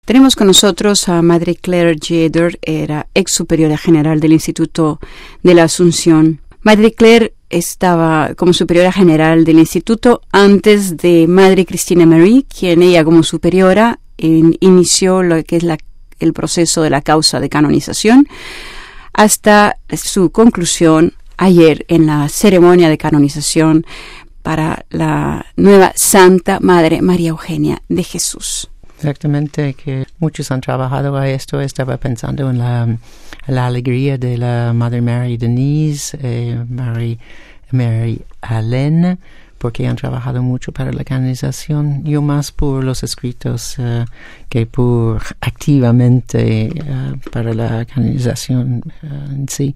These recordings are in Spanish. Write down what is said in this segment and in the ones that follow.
Tenemos con nosotros a Madre Claire Jader, era ex superiora general del Instituto de la Asunción. Madre Claire estaba como superiora general del instituto antes de Madre Christina Marie, quien ella como superiora inició lo que es el proceso de la causa de canonización, hasta su conclusión ayer en la ceremonia de canonización para la nueva Santa Madre María Eugenia de Jesús. Exactamente, que muchos han trabajado a esto. Estaba pensando en la alegría de la Madre Mary Denise, Mary Allen, porque han trabajado mucho para la canonización. Yo más por los escritos que por activamente para la canonización en sí.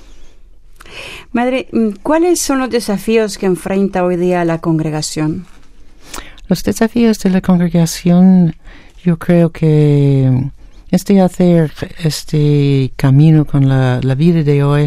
Madre, ¿cuáles son los desafíos que enfrenta hoy día la congregación? Los desafíos de la congregación, yo creo que hacer este camino con la vida de hoy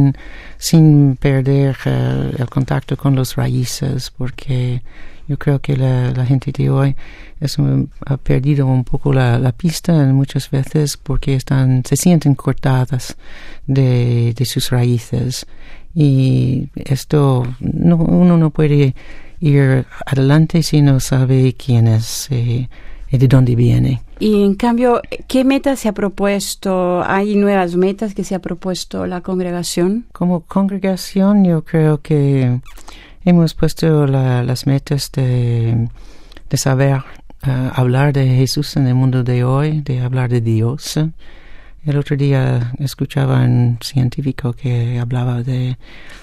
sin perder el contacto con los raíces, porque yo creo que la gente de hoy ha perdido un poco la pista muchas veces porque se sienten cortadas de sus raíces, y esto uno no puede ir adelante si no sabe quién es y de dónde viene. Y en cambio, ¿qué metas se ha propuesto? ¿Hay nuevas metas que se ha propuesto la congregación? Como congregación, yo creo que hemos puesto las metas de saber hablar de Jesús en el mundo de hoy, de hablar de Dios. El otro día escuchaba a un científico que hablaba del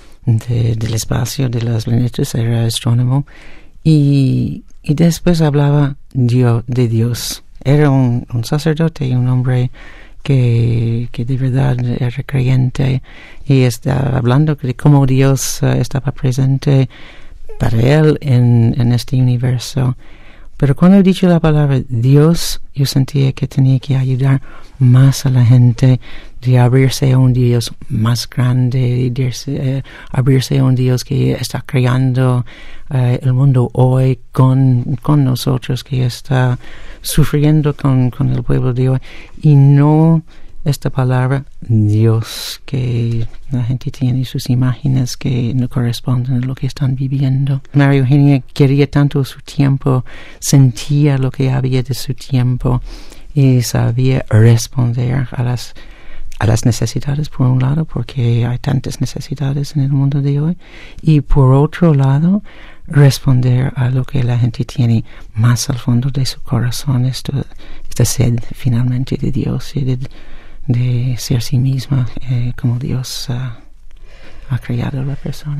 espacio, de los planetas, era astrónomo, y después hablaba de Dios. Era un sacerdote y un hombre que de verdad era creyente, y está hablando de cómo Dios estaba presente para él en este universo. Pero cuando he dicho la palabra Dios, yo sentía que tenía que ayudar más a la gente de abrirse a un Dios más grande, de abrirse a un Dios que está creando el mundo hoy con nosotros, que está sufriendo con el pueblo de hoy, y no esta palabra Dios, que la gente tiene sus imágenes que no corresponden a lo que están viviendo. María Eugenia quería tanto su tiempo, sentía lo que había de su tiempo y sabía responder a las necesidades, por un lado, porque hay tantas necesidades en el mundo de hoy, y por otro lado responder a lo que la gente tiene más al fondo de su corazón, esta sed finalmente de Dios y de ser sí misma como Dios ha creado a la persona.